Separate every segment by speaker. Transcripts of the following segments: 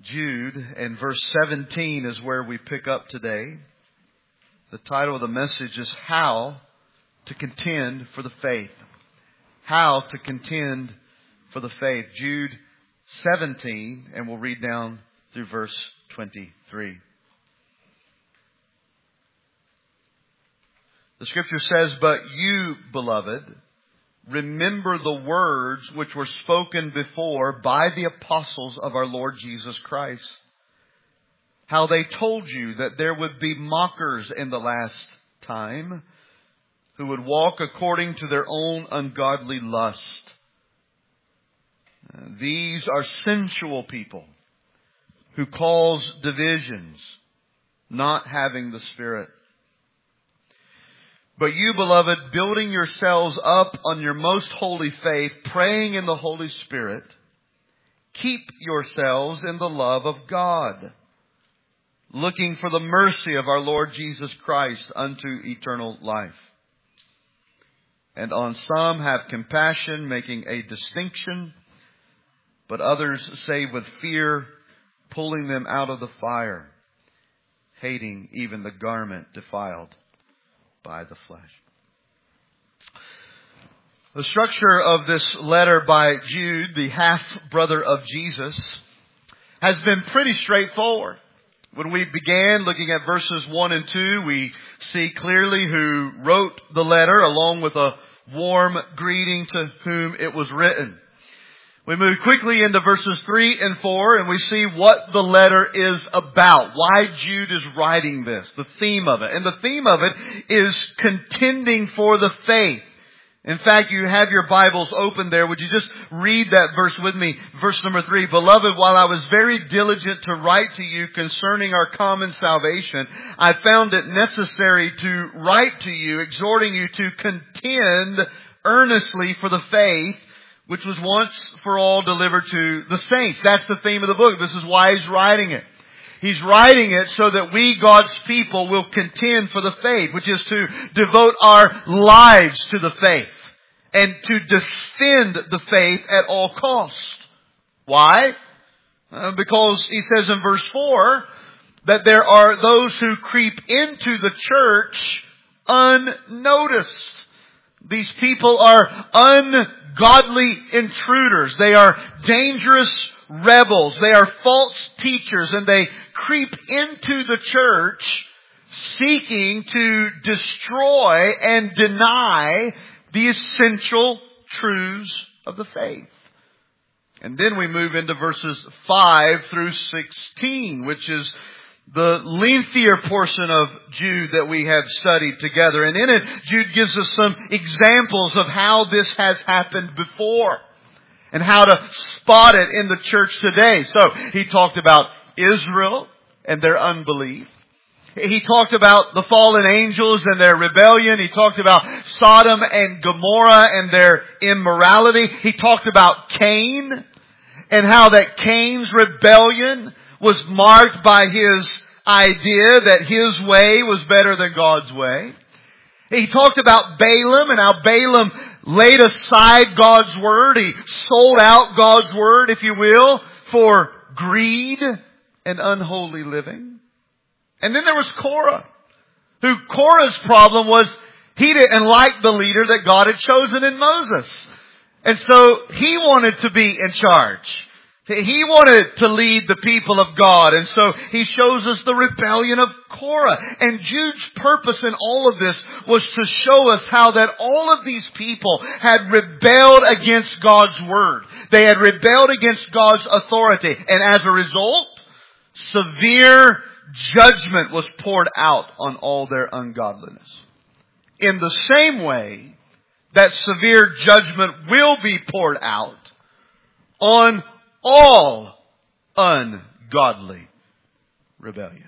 Speaker 1: Jude, and verse 17 is where we pick up today. The title of the message is How to Contend for the Faith. How to contend for the faith. Jude 17, and we'll read down through verse 23. The scripture says, "But you, beloved, remember the words which were spoken before by the apostles of our Lord Jesus Christ. How they told you that there would be mockers in the last time, who would walk according to their own ungodly lust. These are sensual people who cause divisions, not having the Spirit. But you, beloved, building yourselves up on your most holy faith, praying in the Holy Spirit, keep yourselves in the love of God, looking for the mercy of our Lord Jesus Christ unto eternal life. And on some have compassion, making a distinction, but others save with fear, pulling them out of the fire, hating even the garment defiled by the flesh." The structure of this letter by Jude, the half-brother of Jesus, has been pretty straightforward. When we began looking at verses 1 and 2, we see clearly who wrote the letter, along with a warm greeting to whom it was written. We move quickly into verses 3 and 4, and we see what the letter is about. Why Jude is writing this. The theme of it. And the theme of it is contending for the faith. In fact, you have your Bibles open there. Would you just read that verse with me? Verse number 3. "Beloved, while I was very diligent to write to you concerning our common salvation, I found it necessary to write to you, exhorting you to contend earnestly for the faith which was once for all delivered to the saints." That's the theme of the book. This is why he's writing it. He's writing it so that we, God's people, will contend for the faith, which is to devote our lives to the faith and to defend the faith at all costs. Why? Because he says in verse 4 that there are those who creep into the church unnoticed. These people are ungodly intruders. They are dangerous rebels. They are false teachers, and they creep into the church seeking to destroy and deny the essential truths of the faith. And then we move into verses 5 through 16, which is the lengthier portion of Jude that we have studied together. And in it, Jude gives us some examples of how this has happened before and how to spot it in the church today. So he talked about Israel and their unbelief. He talked about the fallen angels and their rebellion. He talked about Sodom and Gomorrah and their immorality. He talked about Cain and how that Cain's rebellion was marked by his idea that his way was better than God's way. He talked about Balaam and how Balaam laid aside God's word. He sold out God's word, if you will, for greed and unholy living. And then there was Korah, who Korah's problem was he didn't like the leader that God had chosen in Moses. And so he wanted to be in charge. He wanted to lead the people of God. And so he shows us the rebellion of Korah. And Jude's purpose in all of this was to show us how that all of these people had rebelled against God's word. They had rebelled against God's authority. And as a result, severe judgment was poured out on all their ungodliness. In the same way that severe judgment will be poured out on all ungodly rebellion.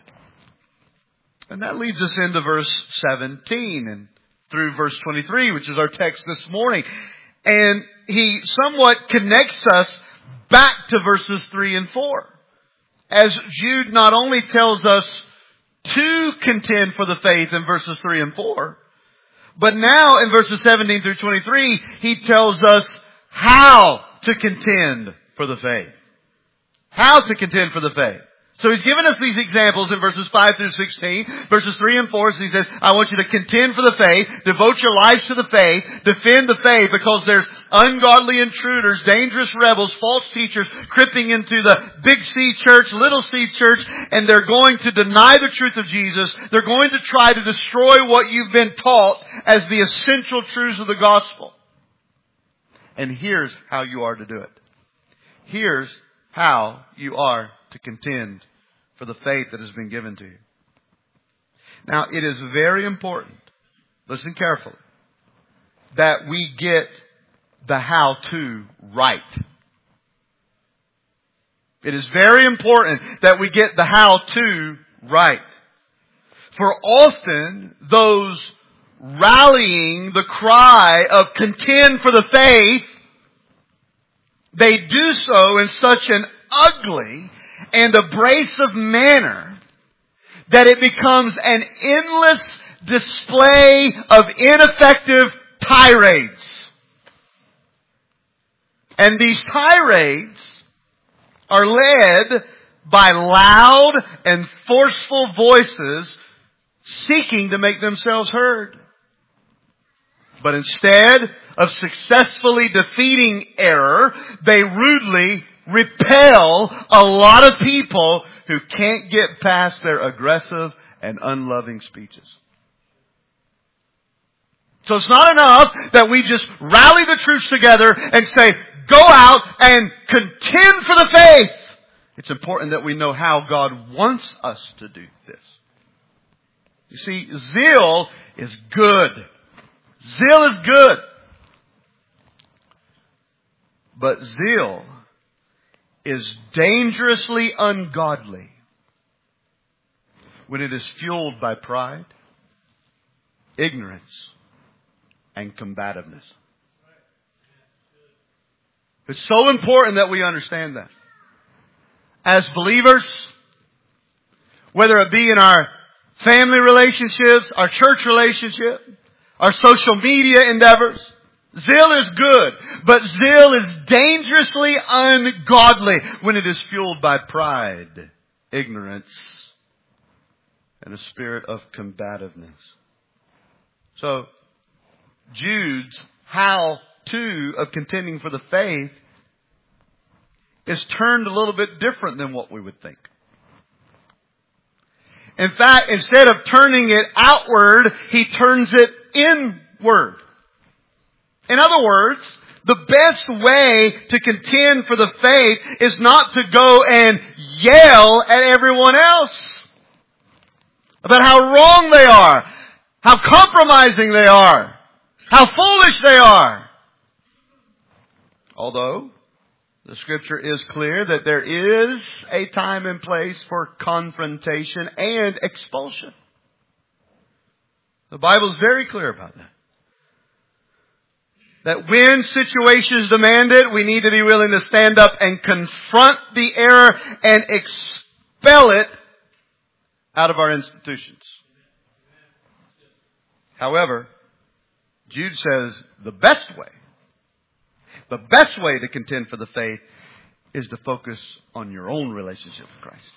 Speaker 1: And that leads us into verse 17 and through verse 23, which is our text this morning. And he somewhat connects us back to verses 3 and 4. As Jude not only tells us to contend for the faith in verses 3 and 4, but now in verses 17 through 23, he tells us how to contend for the faith. how to contend for the faith. So he's given us these examples in verses 5 through 16. Verses 3 and 4, so he says, I want you to contend for the faith, devote your lives to the faith, defend the faith, because there's ungodly intruders, dangerous rebels, false teachers creeping into the big C church, little C church, and they're going to deny the truth of Jesus. They're going to try to destroy what you've been taught as the essential truths of the gospel. And here's how you are to do it. Here's how you are to contend for the faith that has been given to you. Now, it is very important, listen carefully, that we get the how-to right. It is very important that we get the how-to right. For often, those rallying the cry of contend for the faith, they do so in such an ugly and abrasive manner that it becomes an endless display of ineffective tirades. And these tirades are led by loud and forceful voices seeking to make themselves heard. But instead of successfully defeating error, they rudely repel a lot of people who can't get past their aggressive and unloving speeches. So it's not enough that we just rally the troops together and say, go out and contend for the faith. It's important that we know how God wants us to do this. You see, zeal is good. Zeal is good. But zeal is dangerously ungodly when it is fueled by pride, ignorance, and combativeness. It's so important that we understand that. As believers, whether it be in our family relationships, our church relationship, our social media endeavors, zeal is good, but zeal is dangerously ungodly when it is fueled by pride, ignorance, and a spirit of combativeness. So, Jude's how-to of contending for the faith is turned a little bit different than what we would think. In fact, instead of turning it outward, he turns it inward. In other words, the best way to contend for the faith is not to go and yell at everyone else about how wrong they are, how compromising they are, how foolish they are. Although, the Scripture is clear that there is a time and place for confrontation and expulsion. The Bible is very clear about that. That when situations demand it, we need to be willing to stand up and confront the error and expel it out of our institutions. However, Jude says the best way to contend for the faith is to focus on your own relationship with Christ.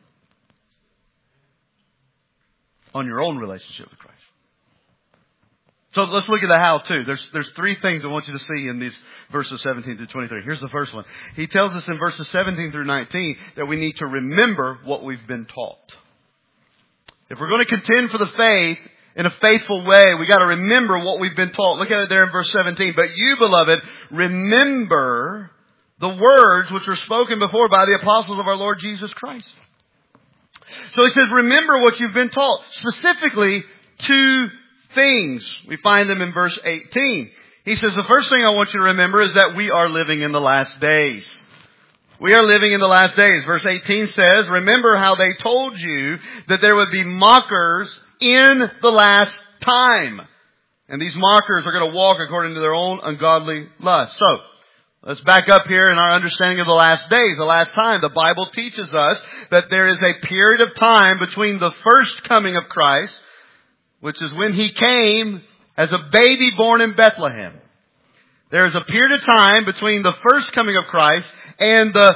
Speaker 1: On your own relationship with Christ. So let's look at the how-to. There's three things I want you to see in these verses 17 through 23. Here's the first one. He tells us in verses 17 through 19 that we need to remember what we've been taught. If we're going to contend for the faith in a faithful way, we got to remember what we've been taught. Look at it there in verse 17. But you, beloved, remember the words which were spoken before by the apostles of our Lord Jesus Christ. So he says, remember what you've been taught. Specifically, two things. We find them in verse 18. He says, the first thing I want you to remember is that we are living in the last days. We are living in the last days. Verse 18 says, remember how they told you that there would be mockers in the last time. And these mockers are going to walk according to their own ungodly lust. So, let's back up here in our understanding of the last days, the last time. The Bible teaches us that there is a period of time between the first coming of Christ, which is when He came as a baby born in Bethlehem. There is a period of time between the first coming of Christ and the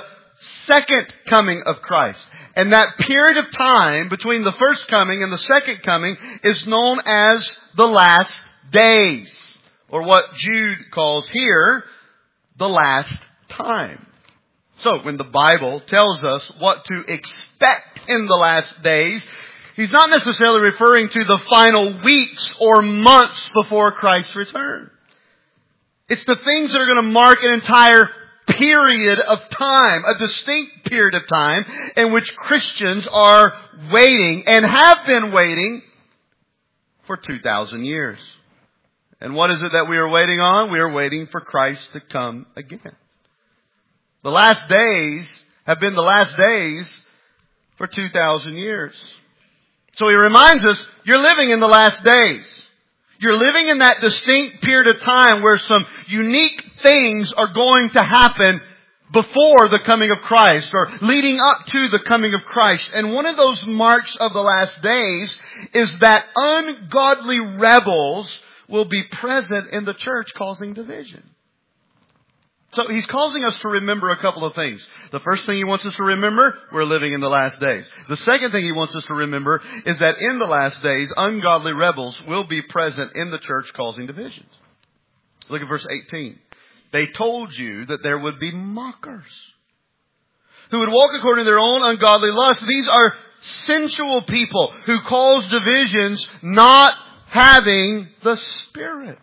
Speaker 1: second coming of Christ. And that period of time between the first coming and the second coming is known as the last days. Or what Jude calls here, the last time. So when the Bible tells us what to expect in the last days, he's not necessarily referring to the final weeks or months before Christ's return. It's the things that are going to mark an entire period of time, a distinct period of time in which Christians are waiting and have been waiting for 2,000 years. And what is it that we are waiting on? We are waiting for Christ to come again. The last days have been the last days for 2,000 years. So he reminds us, you're living in the last days. You're living in that distinct period of time where some unique things are going to happen before the coming of Christ or leading up to the coming of Christ. And one of those marks of the last days is that ungodly rebels will be present in the church causing division. So he's causing us to remember a couple of things. The first thing he wants us to remember, we're living in the last days. The second thing he wants us to remember is that in the last days, ungodly rebels will be present in the church causing divisions. Look at verse 18. They told you that there would be mockers who would walk according to their own ungodly lust. These are sensual people who cause divisions, not having the Spirit.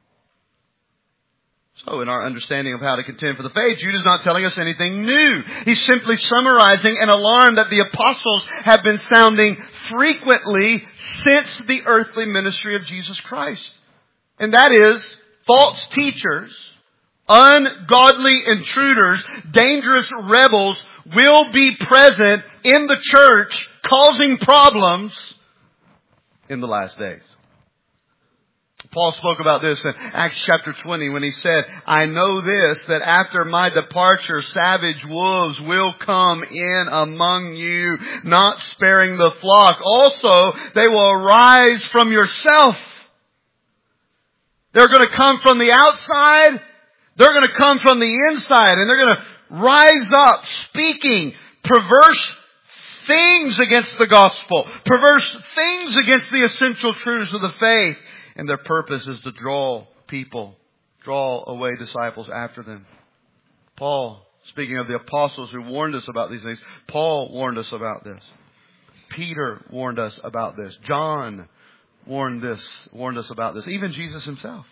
Speaker 1: So in our understanding of how to contend for the faith, Jude is not telling us anything new. He's simply summarizing an alarm that the apostles have been sounding frequently since the earthly ministry of Jesus Christ. And that is, false teachers, ungodly intruders, dangerous rebels will be present in the church causing problems in the last days. Paul spoke about this in Acts chapter 20 when he said, I know this, that after my departure, savage wolves will come in among you, not sparing the flock. Also, they will arise from yourself. They're going to come from the outside. They're going to come from the inside. And they're going to rise up speaking perverse things against the gospel. Perverse things against the essential truths of the faith. And their purpose is to draw away disciples after them. Paul, speaking of the apostles who warned us about these things, Paul warned us about this. Peter warned us about this. John warned us about this. Even Jesus himself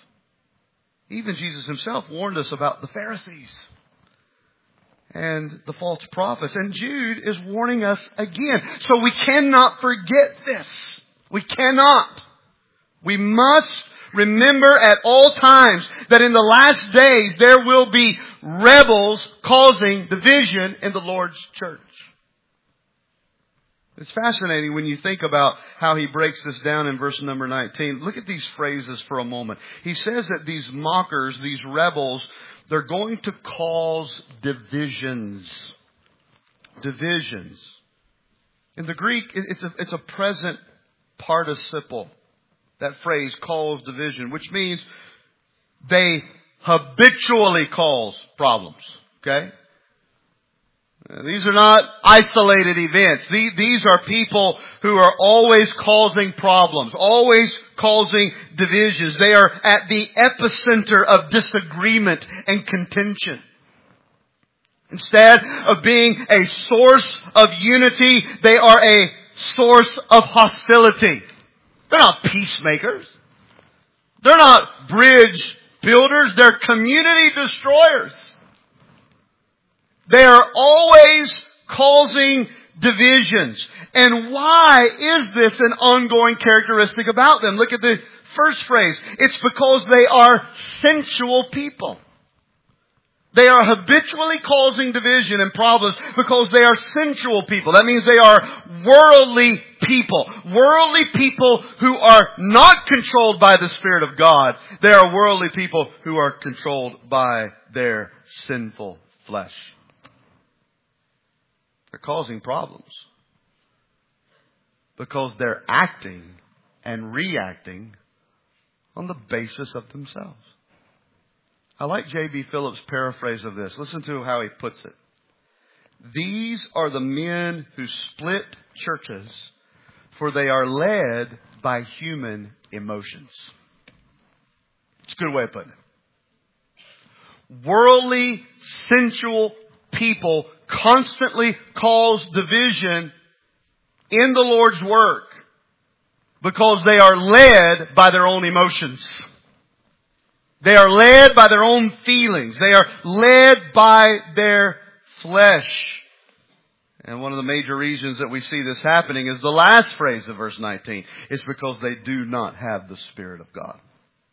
Speaker 1: warned us about the Pharisees and the false prophets. And Jude is warning us again. So we cannot forget this. We cannot. We must remember at all times that in the last days there will be rebels causing division in the Lord's church. It's fascinating when you think about how he breaks this down in verse number 19. Look at these phrases for a moment. He says that these mockers, these rebels, they're going to cause divisions. Divisions. In the Greek, it's a present participle. That phrase, cause division, which means they habitually cause problems. Okay? These are not isolated events. These are people who are always causing problems, always causing divisions. They are at the epicenter of disagreement and contention. Instead of being a source of unity, they are a source of hostility. They're not peacemakers. They're not bridge builders. They're community destroyers. They are always causing divisions. And why is this an ongoing characteristic about them? Look at the first phrase. It's because they are sensual people. They are habitually causing division and problems because they are sensual people. That means they are worldly people. Worldly people who are not controlled by the Spirit of God. They are worldly people who are controlled by their sinful flesh. They're causing problems because they're acting and reacting on the basis of themselves. I like J.B. Phillips' paraphrase of this. Listen to how he puts it. These are the men who split churches, for they are led by human emotions. It's a good way of putting it. Worldly, sensual people constantly cause division in the Lord's work because they are led by their own emotions. They are led by their own feelings. They are led by their flesh. And one of the major reasons that we see this happening is the last phrase of verse 19. It's because they do not have the Spirit of God.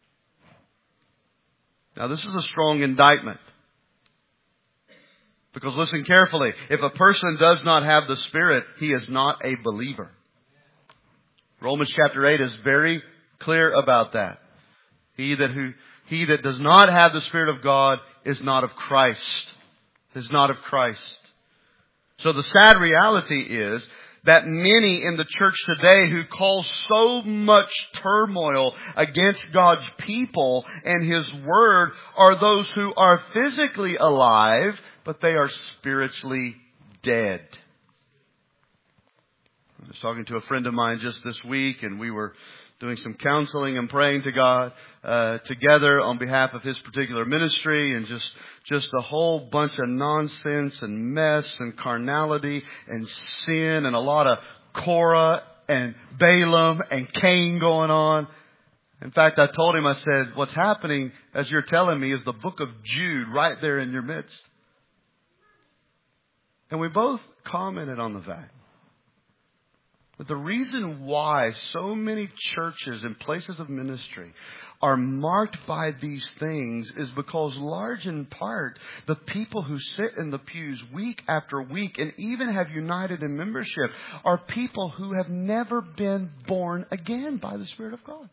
Speaker 1: Now this is a strong indictment. Because listen carefully, if a person does not have the Spirit, he is not a believer. Romans chapter 8 is very clear about that. He that does not have the Spirit of God is not of Christ. Is not of Christ. So the sad reality is that many in the church today who cause so much turmoil against God's people and His Word are those who are physically alive, but they are spiritually dead. I was talking to a friend of mine just this week, and we were doing some counseling and praying to God together on behalf of his particular ministry, and just a whole bunch of nonsense and mess and carnality and sin and a lot of Korah and Balaam and Cain going on. In fact, I told him, I said, what's happening, as you're telling me, is the book of Jude right there in your midst. And we both commented on the fact that the reason why so many churches and places of ministry are marked by these things is because, large in part, the people who sit in the pews week after week and even have united in membership are people who have never been born again by the Spirit of God.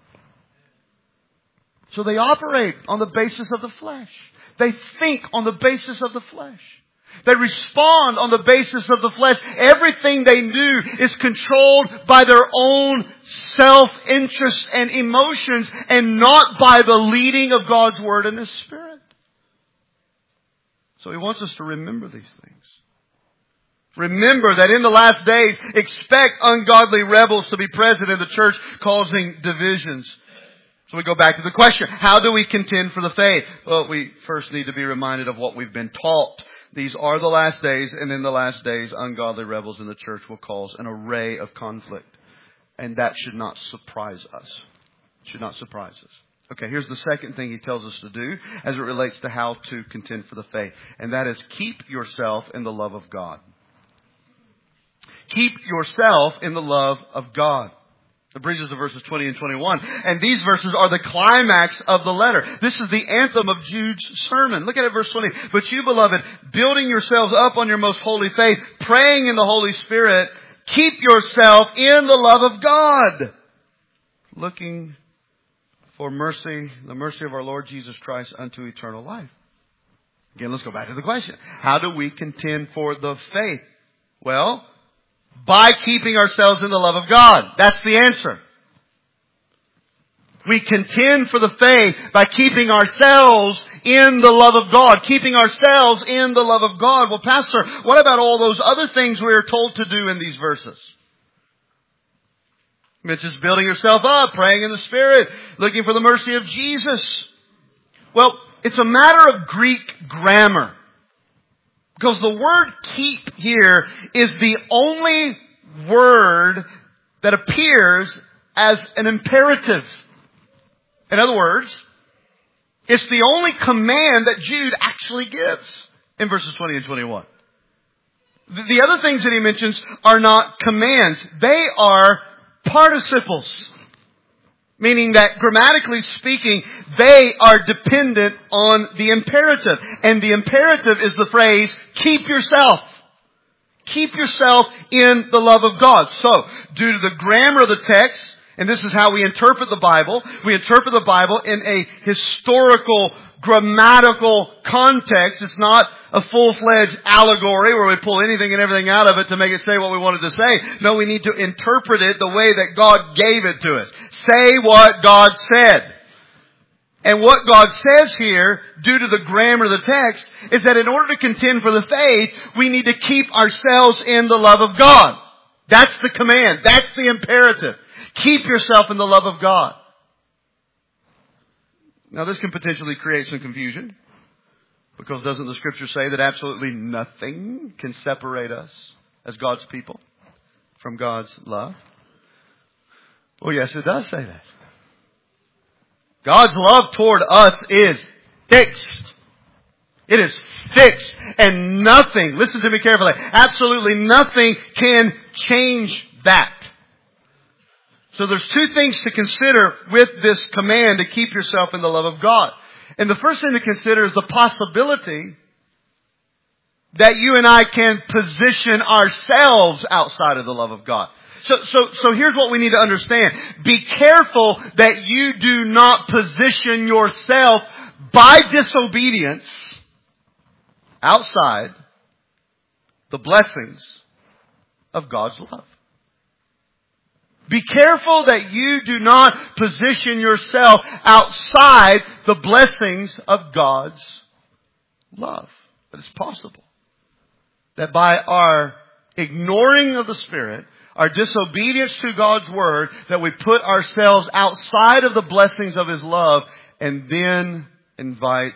Speaker 1: So they operate on the basis of the flesh. They think on the basis of the flesh. They respond on the basis of the flesh. Everything they do is controlled by their own self-interest and emotions and not by the leading of God's Word and His Spirit. So He wants us to remember these things. Remember that in the last days, expect ungodly rebels to be present in the church, causing divisions. So we go back to the question, how do we contend for the faith? Well, we first need to be reminded of what we've been taught. These are the last days, and in the last days, ungodly rebels in the church will cause an array of conflict. And that should not surprise us. Should not surprise us. Okay, here's the second thing he tells us to do as it relates to how to contend for the faith. And that is keep yourself in the love of God. Keep yourself in the love of God. That brings us to verses 20 and 21. And these verses are the climax of the letter. This is the anthem of Jude's sermon. Look at it, verse 20. But you, beloved, building yourselves up on your most holy faith, praying in the Holy Spirit, keep yourself in the love of God, looking for mercy, the mercy of our Lord Jesus Christ unto eternal life. Again, let's go back to the question. How do we contend for the faith? Well, by keeping ourselves in the love of God. That's the answer. We contend for the faith by keeping ourselves in the love of God. Keeping ourselves in the love of God. Well, Pastor, what about all those other things we are told to do in these verses? It's just building yourself up, praying in the Spirit, looking for the mercy of Jesus. Well, it's a matter of Greek grammar. Because the word keep here is the only word that appears as an imperative. In other words, it's the only command that Jude actually gives in verses 20 and 21. The other things that he mentions are not commands. They are participles. Meaning that grammatically speaking, they are dependent on the imperative. And the imperative is the phrase, keep yourself. Keep yourself in the love of God. So, due to the grammar of the text, and this is how we interpret the Bible, we interpret the Bible in a historical, grammatical context. It's not a full-fledged allegory where we pull anything and everything out of it to make it say what we wanted to say. No, we need to interpret it the way that God gave it to us. Say what God said. And what God says here, due to the grammar of the text, is that in order to contend for the faith, we need to keep ourselves in the love of God. That's the command. That's the imperative. Keep yourself in the love of God. Now this can potentially create some confusion, because doesn't the Scripture say that absolutely nothing can separate us as God's people from God's love? Well, yes, it does say that. God's love toward us is fixed. It is fixed. And nothing, listen to me carefully, absolutely nothing can change that. So there's two things to consider with this command to keep yourself in the love of God. And the first thing to consider is the possibility that you and I can position ourselves outside of the love of God. So here's what we need to understand. Be careful that you do not position yourself by disobedience outside the blessings of God's love. Be careful that you do not position yourself outside the blessings of God's love. But it's possible that by our ignoring of the Spirit, our disobedience to God's Word, that we put ourselves outside of the blessings of His love and then invite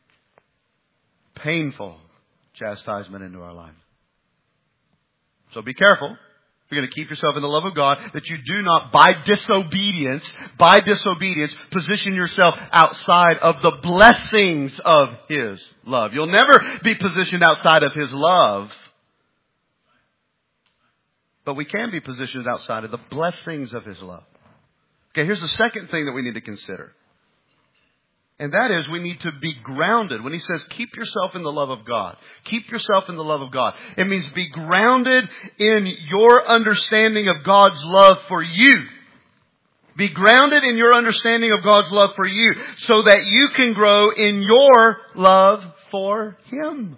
Speaker 1: painful chastisement into our life. So be careful. If you're going to keep yourself in the love of God, that you do not, by disobedience, position yourself outside of the blessings of His love. You'll never be positioned outside of His love. But we can be positioned outside of the blessings of His love. Okay, here's the second thing that we need to consider. And that is, we need to be grounded. When He says, keep yourself in the love of God. Keep yourself in the love of God. It means be grounded in your understanding of God's love for you. Be grounded in your understanding of God's love for you, so that you can grow in your love for Him.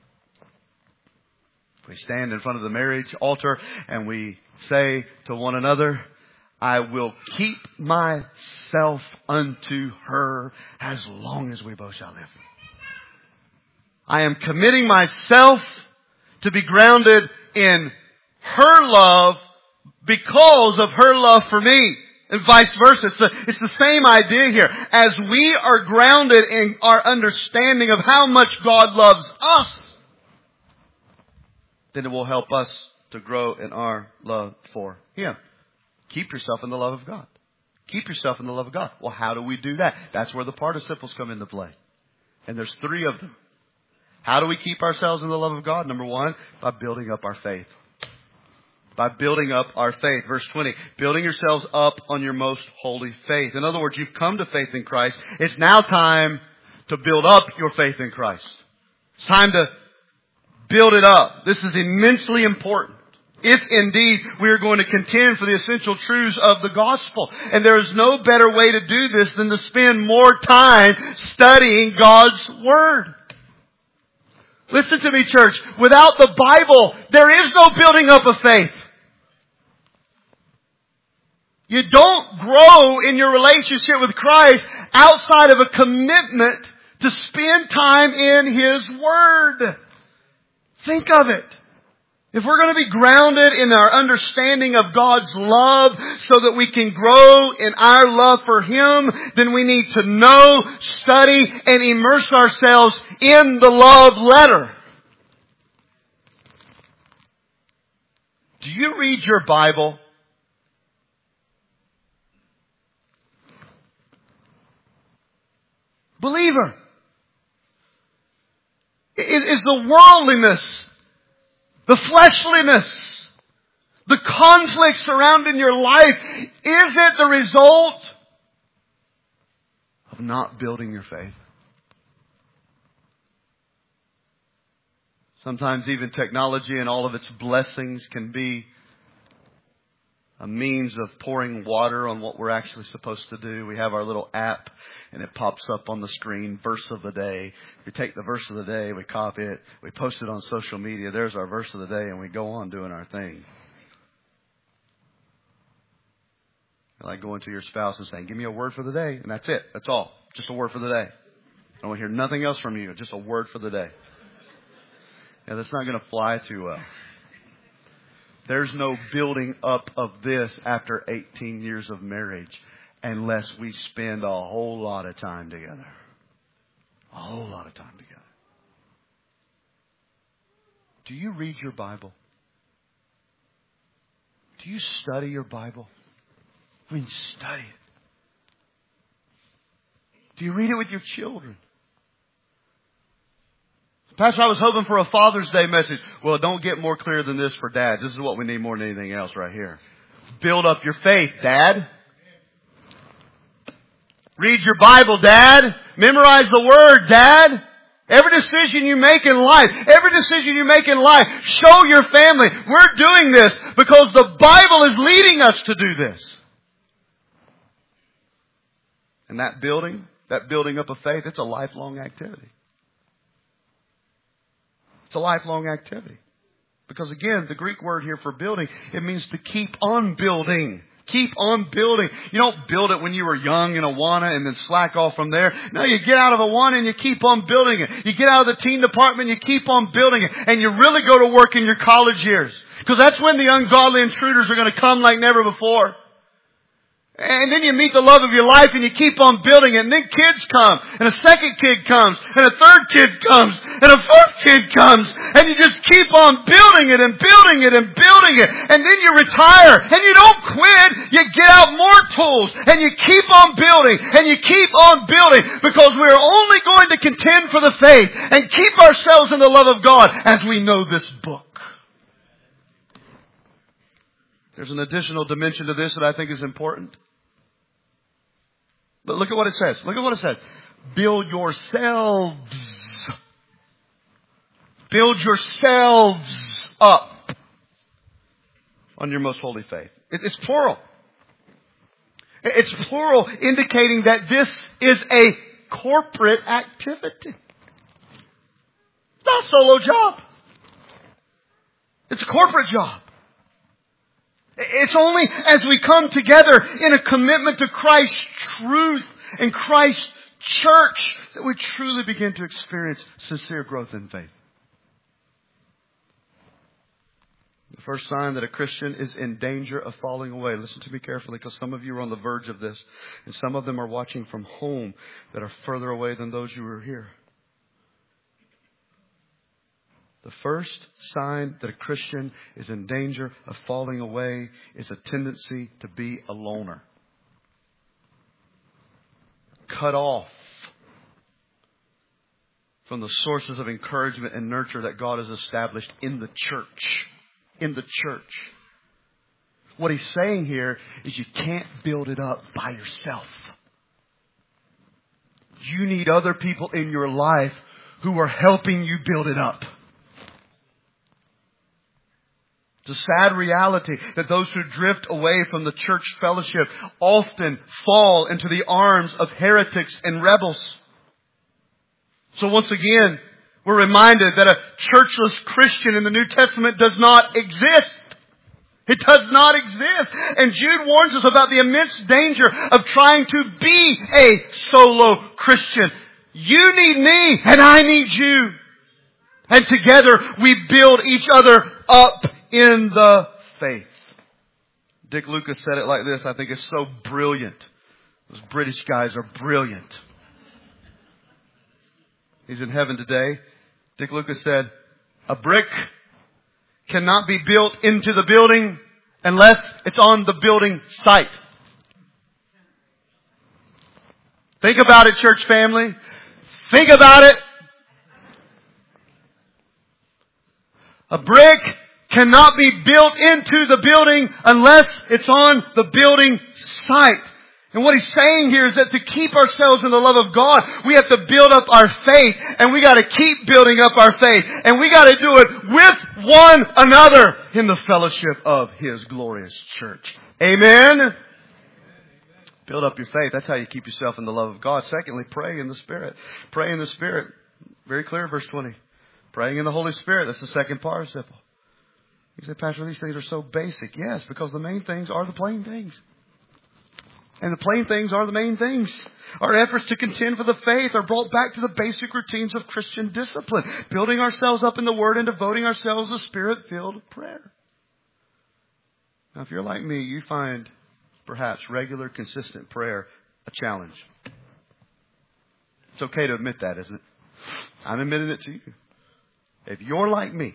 Speaker 1: We stand in front of the marriage altar and we say to one another, I will keep myself unto her as long as we both shall live. I am committing myself to be grounded in her love because of her love for me. And vice versa. It's the same idea here. As we are grounded in our understanding of how much God loves us, then it will help us to grow in our love for Him. Keep yourself in the love of God. Keep yourself in the love of God. Well, how do we do that? That's where the participles come into play. And there's three of them. How do we keep ourselves in the love of God? Number one, by building up our faith. By building up our faith. Verse 20, building yourselves up on your most holy faith. In other words, you've come to faith in Christ. It's now time to build up your faith in Christ. It's time to build it up. This is immensely important, if indeed we are going to contend for the essential truths of the gospel. And there is no better way to do this than to spend more time studying God's Word. Listen to me, church. Without the Bible, there is no building up of faith. You don't grow in your relationship with Christ outside of a commitment to spend time in His Word. Think of it. If we're going to be grounded in our understanding of God's love so that we can grow in our love for Him, then we need to know, study, and immerse ourselves in the love letter. Do you read your Bible? Believer, is the worldliness, the fleshliness, the conflict surrounding your life, is it the result of not building your faith? Sometimes even technology and all of its blessings can be a means of pouring water on what we're actually supposed to do. We have our little app and it pops up on the screen, verse of the day. We take the verse of the day, we copy it, we post it on social media. There's our verse of the day, and we go on doing our thing. Like going to your spouse and saying, give me a word for the day, and that's it. That's all. Just a word for the day. I don't want to hear nothing else from you. Just a word for the day. Yeah, that's not going to fly too well. There's no building up of this after 18 years of marriage unless we spend a whole lot of time together. A whole lot of time together. Do you read your Bible? Do you study your Bible? I mean, study it. Do you read it with your children? Pastor, I was hoping for a Father's Day message. Well, don't get more clear than this for dads. This is what we need more than anything else right here. Build up your faith, Dad. Read your Bible, Dad. Memorize the Word, Dad. Every decision you make in life, show your family, we're doing this because the Bible is leading us to do this. And that building up of faith, it's a lifelong activity. It's a lifelong activity. Because again, the Greek word here for building, it means to keep on building. Keep on building. You don't build it when you were young in Awana and then slack off from there. No, you get out of Awana and you keep on building it. You get out of the teen department and you keep on building it. And you really go to work in your college years. Because that's when the ungodly intruders are going to come like never before. And then you meet the love of your life and you keep on building it. And then kids come. And a second kid comes. And a third kid comes. And a fourth kid comes. And you just keep on building it and building it and building it. And then you retire. And you don't quit. You get out more tools. And you keep on building. And you keep on building. Because we're only going to contend for the faith. And keep ourselves in the love of God as we know this book. There's an additional dimension to this that I think is important. But look at what it says. Look at what it says. Build yourselves. Build yourselves up on your most holy faith. It's plural. It's plural, indicating that this is a corporate activity. It's not a solo job. It's a corporate job. It's only as we come together in a commitment to Christ's truth and Christ's church that we truly begin to experience sincere growth in faith. The first sign that a Christian is in danger of falling away. Listen to me carefully, because some of you are on the verge of this, and some of them are watching from home that are further away than those who are here. The first sign that a Christian is in danger of falling away is a tendency to be a loner. Cut off from the sources of encouragement and nurture that God has established in the church. In the church. What he's saying here is you can't build it up by yourself. You need other people in your life who are helping you build it up. It's a sad reality that those who drift away from the church fellowship often fall into the arms of heretics and rebels. So once again, we're reminded that a churchless Christian in the New Testament does not exist. It does not exist. And Jude warns us about the immense danger of trying to be a solo Christian. You need me and I need you. And together we build each other up in the faith. Dick Lucas said it like this. I think it's so brilliant. Those British guys are brilliant. He's in heaven today. Dick Lucas said, a brick cannot be built into the building unless it's on the building site. Think about it, church family. Think about it. A brick cannot be built into the building unless it's on the building site. And what he's saying here is that to keep ourselves in the love of God, we have to build up our faith, and we got to keep building up our faith, and we got to do it with one another in the fellowship of His glorious church. Amen? Build up your faith. That's how you keep yourself in the love of God. Secondly, pray in the Spirit. Pray in the Spirit. Very clear, verse 20. Praying in the Holy Spirit. That's the second participle. You say, Pastor, these things are so basic. Yes, because the main things are the plain things. And the plain things are the main things. Our efforts to contend for the faith are brought back to the basic routines of Christian discipline. Building ourselves up in the Word and devoting ourselves to Spirit-filled prayer. Now, if you're like me, you find perhaps regular, consistent prayer a challenge. It's okay to admit that, isn't it? I'm admitting it to you. If you're like me,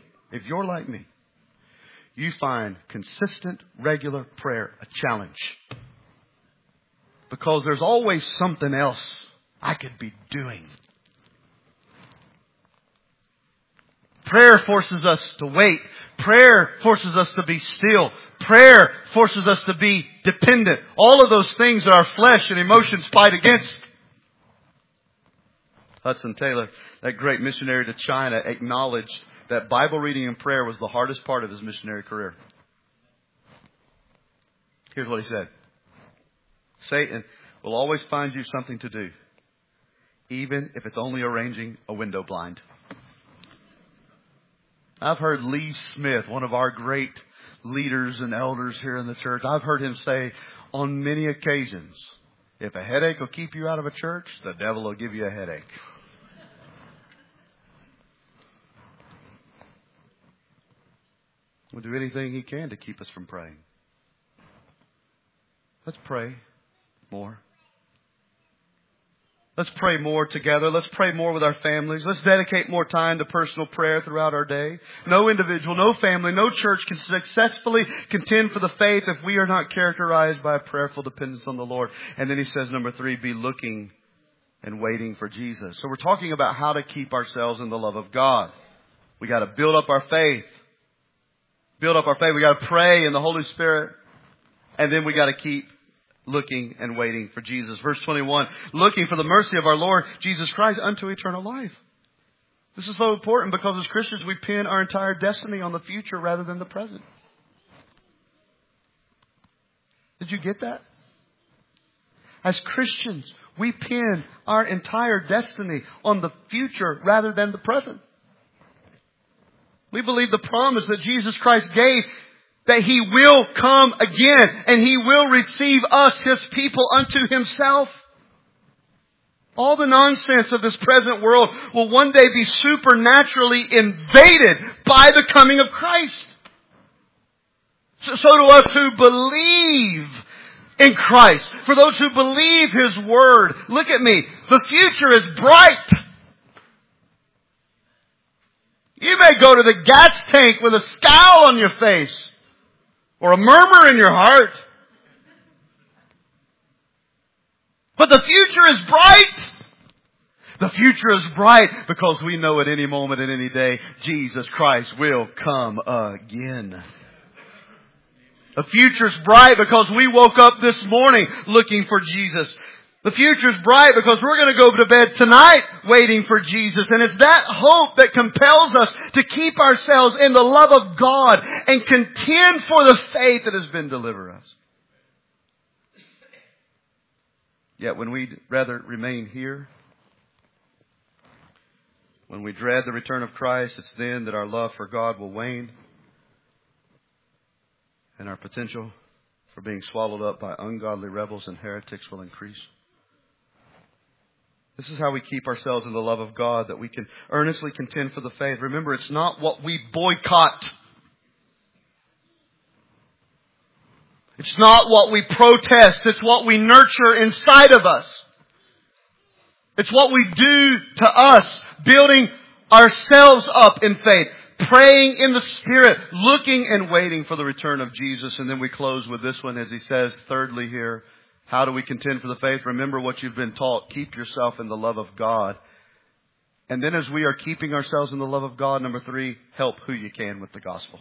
Speaker 1: you find consistent, regular prayer a challenge. Because there's always something else I could be doing. Prayer forces us to wait. Prayer forces us to be still. Prayer forces us to be dependent. All of those things that our flesh and emotions fight against. Hudson Taylor, that great missionary to China, acknowledged that Bible reading and prayer was the hardest part of his missionary career. Here's what he said. Satan will always find you something to do, even if it's only arranging a window blind. I've heard Lee Smith, one of our great leaders and elders here in the church, I've heard him say on many occasions, if a headache will keep you out of a church, the devil will give you a headache. We'll do anything he can to keep us from praying. Let's pray more. Let's pray more together. Let's pray more with our families. Let's dedicate more time to personal prayer throughout our day. No individual, no family, no church can successfully contend for the faith if we are not characterized by a prayerful dependence on the Lord. And then he says, number 3, be looking and waiting for Jesus. So we're talking about how to keep ourselves in the love of God. We got to build up our faith. Build up our faith. We got to pray in the Holy Spirit. And then we got to keep looking and waiting for Jesus. Verse 21, looking for the mercy of our Lord Jesus Christ unto eternal life. This is so important because as Christians we pin our entire destiny on the future rather than the present. Did you get that? As Christians, we pin our entire destiny on the future rather than the present. We believe the promise that Jesus Christ gave that He will come again and He will receive us, His people, unto Himself. All the nonsense of this present world will one day be supernaturally invaded by the coming of Christ. So to us who believe in Christ, for those who believe His Word, look at me, the future is bright. You may go to the gas tank with a scowl on your face or a murmur in your heart. But the future is bright. The future is bright because we know at any moment, at any day, Jesus Christ will come again. The future is bright because we woke up this morning looking for Jesus. The future is bright because we're going to go to bed tonight waiting for Jesus. And it's that hope that compels us to keep ourselves in the love of God and contend for the faith that has been delivered us. Yet when we'd rather remain here, when we dread the return of Christ, it's then that our love for God will wane and our potential for being swallowed up by ungodly rebels and heretics will increase. This is how we keep ourselves in the love of God, that we can earnestly contend for the faith. Remember, it's not what we boycott. It's not what we protest. It's what we nurture inside of us. It's what we do to us, building ourselves up in faith, praying in the Spirit, looking and waiting for the return of Jesus. And then we close with this one as he says, thirdly here, how do we contend for the faith? Remember what you've been taught. Keep yourself in the love of God. And then as we are keeping ourselves in the love of God, number 3, help who you can with the gospel.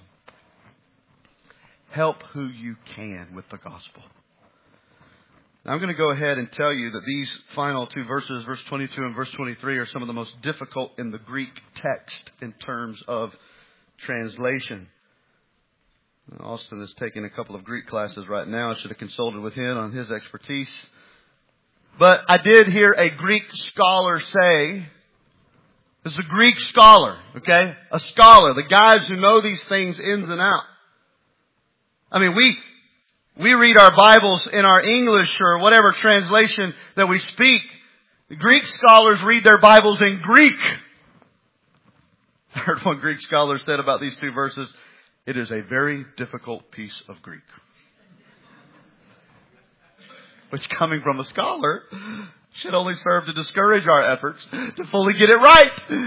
Speaker 1: Help who you can with the gospel. Now I'm going to go ahead and tell you that these final 2 verses, verse 22 and verse 23, are some of the most difficult in the Greek text in terms of translation. Austin is taking a couple of Greek classes right now. I should have consulted with him on his expertise. But I did hear a Greek scholar say, this is a Greek scholar, okay? A scholar, the guys who know these things ins and out. I mean, We read our Bibles in our English or whatever translation that we speak. The Greek scholars read their Bibles in Greek. I heard one Greek scholar said about these two verses, it is a very difficult piece of Greek. Which, coming from a scholar, should only serve to discourage our efforts to fully get it right.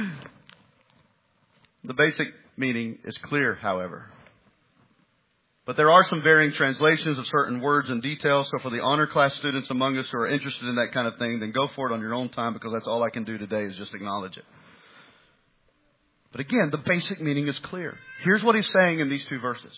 Speaker 1: The basic meaning is clear, however. But there are some varying translations of certain words and details. So for the honor class students among us who are interested in that kind of thing, then go for it on your own time, because that's all I can do today is just acknowledge it. But again, the basic meaning is clear. Here's what he's saying in these two verses.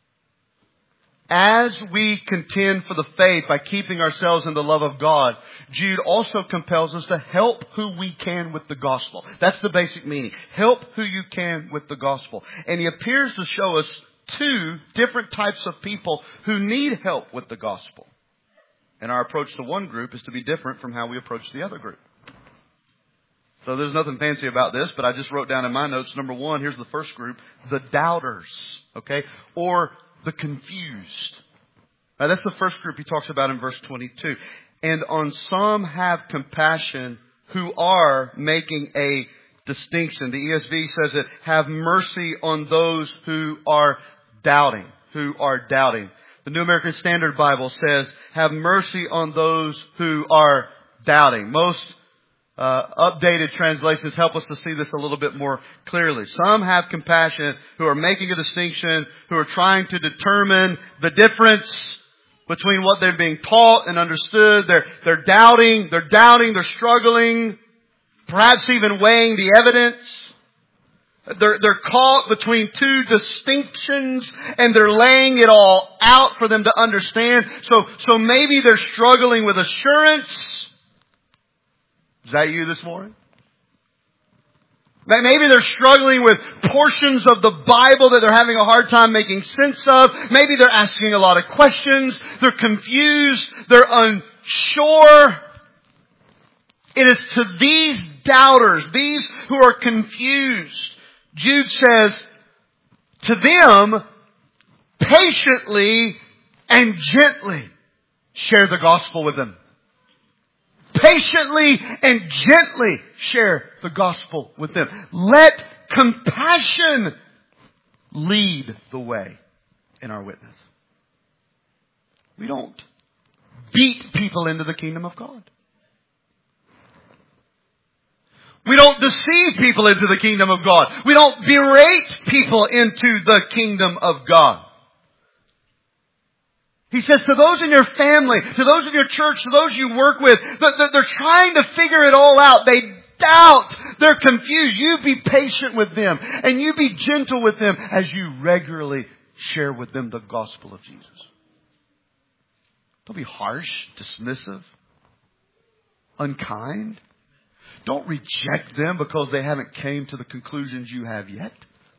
Speaker 1: As we contend for the faith by keeping ourselves in the love of God, Jude also compels us to help who we can with the gospel. That's the basic meaning. Help who you can with the gospel. And he appears to show us two different types of people who need help with the gospel. And our approach to one group is to be different from how we approach the other group. So there's nothing fancy about this, but I just wrote down in my notes, number one, here's the first group, the doubters, okay? Or the confused. Now that's the first group he talks about in verse 22. And on some have compassion who are making a distinction. The ESV says it, have mercy on those who are doubting. Who are doubting. The New American Standard Bible says, have mercy on those who are doubting. Most updated translations help us to see this a little bit more clearly. Some have compassion who are making a distinction, who are trying to determine the difference between what they're being taught and understood. They're doubting, they're struggling, perhaps even weighing the evidence. They're caught between two distinctions and they're laying it all out for them to understand. So maybe they're struggling with assurance. Is that you this morning? Maybe they're struggling with portions of the Bible that they're having a hard time making sense of. Maybe they're asking a lot of questions. They're confused. They're unsure. It is to these doubters, these who are confused, Jude says, to them, patiently and gently share the gospel with them. Patiently and gently share the gospel with them. Let compassion lead the way in our witness. We don't beat people into the kingdom of God. We don't deceive people into the kingdom of God. We don't berate people into the kingdom of God. He says to those in your family, to those in your church, to those you work with, they're trying to figure it all out. They doubt. They're confused. You be patient with them and you be gentle with them as you regularly share with them the gospel of Jesus. Don't be harsh, dismissive, unkind. Don't reject them because they haven't came to the conclusions you have yet.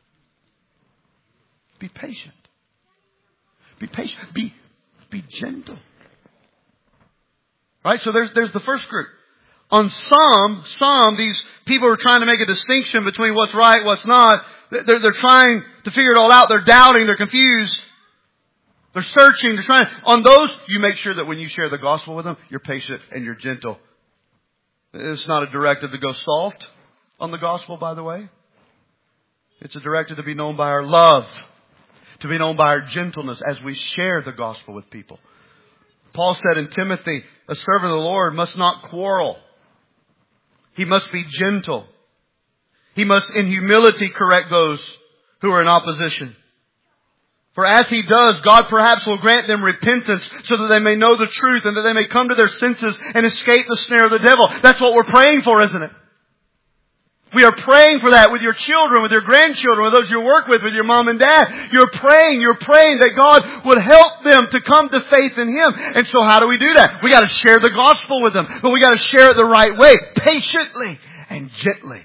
Speaker 1: Be patient. Be patient. Be gentle. Right? So there's the first group. On some, these people are trying to make a distinction between what's right, what's not. They're trying to figure it all out. They're doubting. They're confused. They're searching. They're trying. On those, you make sure that when you share the gospel with them, you're patient and you're gentle. It's not a directive to go soft on the gospel, by the way. It's a directive to be known by our love. To be known by our gentleness as we share the gospel with people. Paul said in Timothy, a servant of the Lord must not quarrel. He must be gentle. He must in humility correct those who are in opposition. For as he does, God perhaps will grant them repentance so that they may know the truth and that they may come to their senses and escape the snare of the devil. That's what we're praying for, isn't it? We are praying for that with your children, with your grandchildren, with those you work with your mom and dad. You're praying that God would help them to come to faith in Him. And so how do we do that? We got to share the gospel with them, but we got to share it the right way, patiently and gently.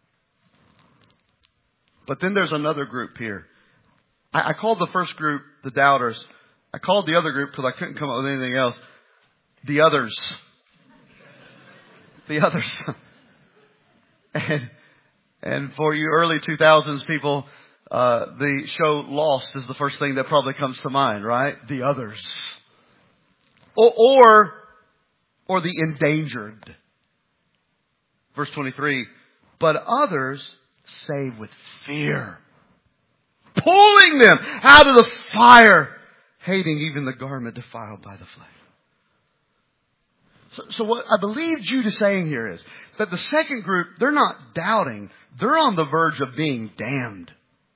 Speaker 1: But then there's another group here. I called the first group the doubters. I called the other group because I couldn't come up with anything else. The others. The others. And for you early 2000s people, the show Lost is the first thing that probably comes to mind, right? The others. or the endangered. Verse 23, but others save with fear, pulling them out of the fire, hating even the garment defiled by the flame. So what I believe Jude is saying here is that the second group, they're not doubting. They're on the verge of being damned.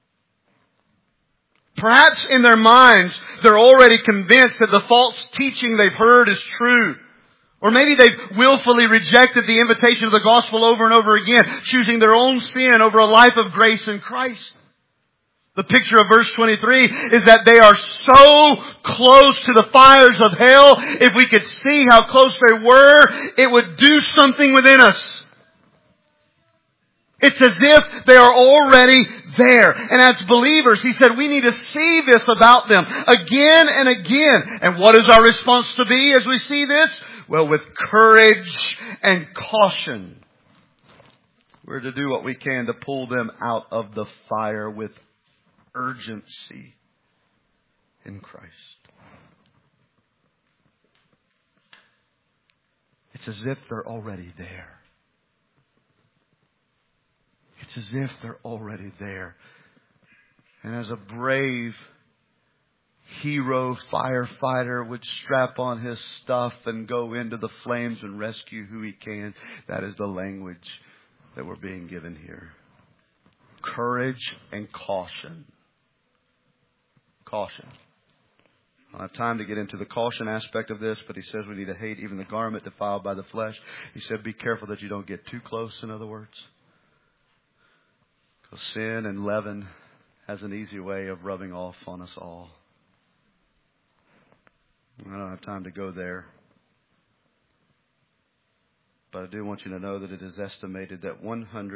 Speaker 1: Perhaps in their minds, they're already convinced that the false teaching they've heard is true. Or maybe they've willfully rejected the invitation of the gospel over and over again, choosing their own sin over a life of grace in Christ. The picture of verse 23 is that they are so close to the fires of hell. If we could see how close they were, it would do something within us. It's as if they are already there. And as believers, he said, we need to see this about them again and again. And what is our response to be as we see this? Well, with courage and caution, we're to do what we can to pull them out of the fire with urgency in Christ. It's as if they're already there. It's as if they're already there. And as a brave hero firefighter would strap on his stuff and go into the flames and rescue who he can, that is the language that we're being given here. Courage and caution. Caution. I don't have time to get into the caution aspect of this, but he says we need to hate even the garment defiled by the flesh. He said be careful that you don't get too close, in other words. Because sin and leaven has an easy way of rubbing off on us all. I don't have time to go there. But I do want you to know that it is estimated that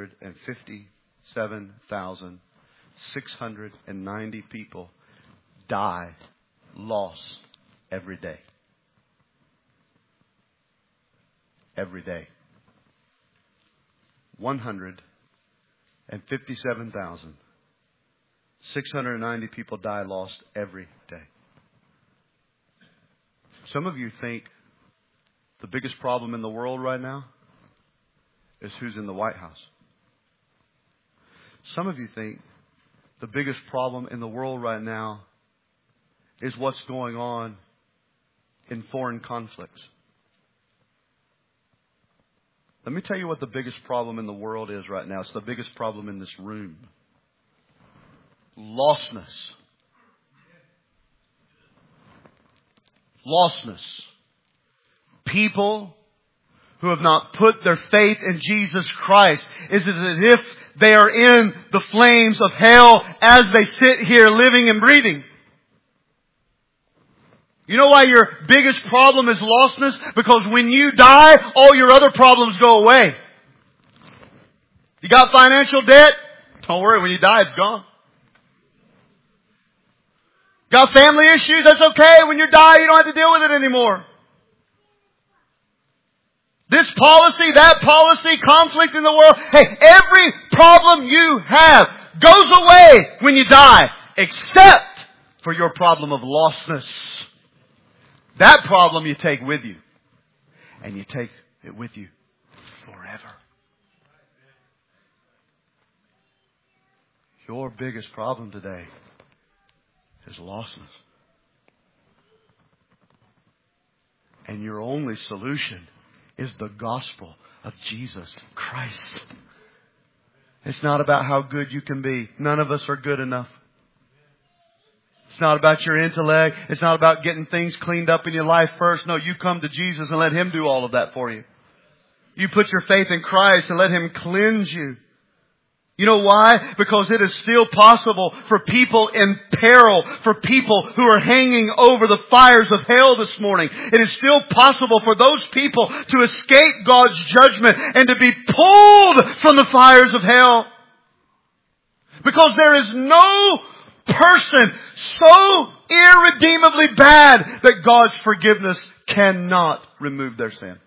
Speaker 1: 157,690 people die, lost, every day. Every day. 157,690 people die, lost every day. Some of you think the biggest problem in the world right now is who's in the White House. Some of you think the biggest problem in the world right now is what's going on in foreign conflicts. Let me tell you what the biggest problem in the world is right now. It's the biggest problem in this room. Lostness. Lostness. People who have not put their faith in Jesus Christ. It's as if they are in the flames of hell as they sit here living and breathing. You know why your biggest problem is lostness? Because when you die, all your other problems go away. You got financial debt? Don't worry, when you die, it's gone. Got family issues? That's okay. When you die, you don't have to deal with it anymore. This policy, that policy, conflict in the world. Hey, every problem you have goes away when you die, except for your problem of lostness. That problem you take with you. And you take it with you forever. Your biggest problem today is lostness. And your only solution is the gospel of Jesus Christ. It's not about how good you can be. None of us are good enough. It's not about your intellect. It's not about getting things cleaned up in your life first. No, you come to Jesus and let Him do all of that for you. You put your faith in Christ and let Him cleanse you. You know why? Because it is still possible for people in peril, for people who are hanging over the fires of hell this morning. It is still possible for those people to escape God's judgment and to be pulled from the fires of hell. Because there is no person so irredeemably bad that God's forgiveness cannot remove their sin.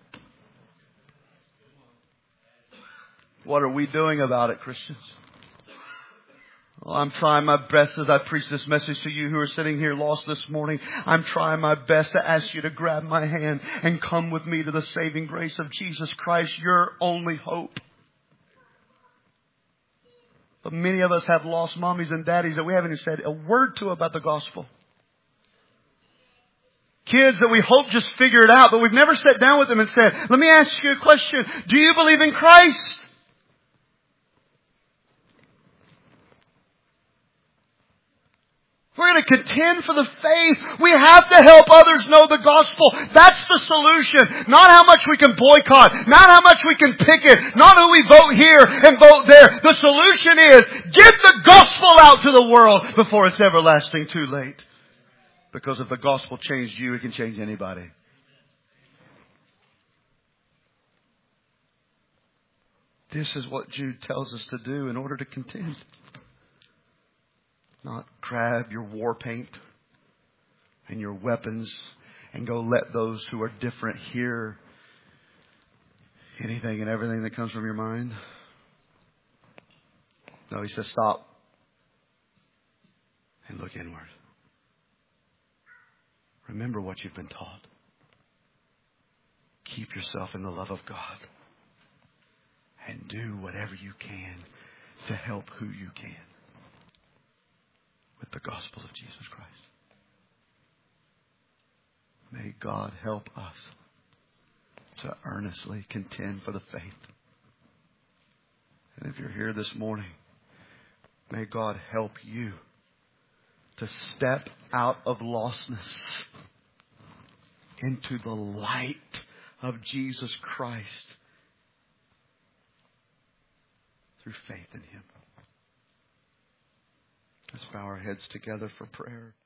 Speaker 1: What are we doing about it, Christians? Well, I'm trying my best as I preach this message to you who are sitting here lost this morning. I'm trying my best to ask you to grab my hand and come with me to the saving grace of Jesus Christ, your only hope. But many of us have lost mommies and daddies that we haven't even said a word to about the gospel. Kids that we hope just figure it out, but we've never sat down with them and said, let me ask you a question. Do you believe in Christ? We're going to contend for the faith. We have to help others know the gospel. That's the solution. Not how much we can boycott. Not how much we can picket. Not who we vote here and vote there. The solution is get the gospel out to the world before it's everlasting too late. Because if the gospel changed you, it can change anybody. This is what Jude tells us to do in order to contend. Not grab your war paint and your weapons and go let those who are different hear anything and everything that comes from your mind. No, he says stop and look inward. Remember what you've been taught. Keep yourself in the love of God and do whatever you can to help who you can with the gospel of Jesus Christ. May God help us to earnestly contend for the faith. And if you're here this morning, may God help you to step out of lostness into the light of Jesus Christ through faith in Him. Let's bow our heads together for prayer.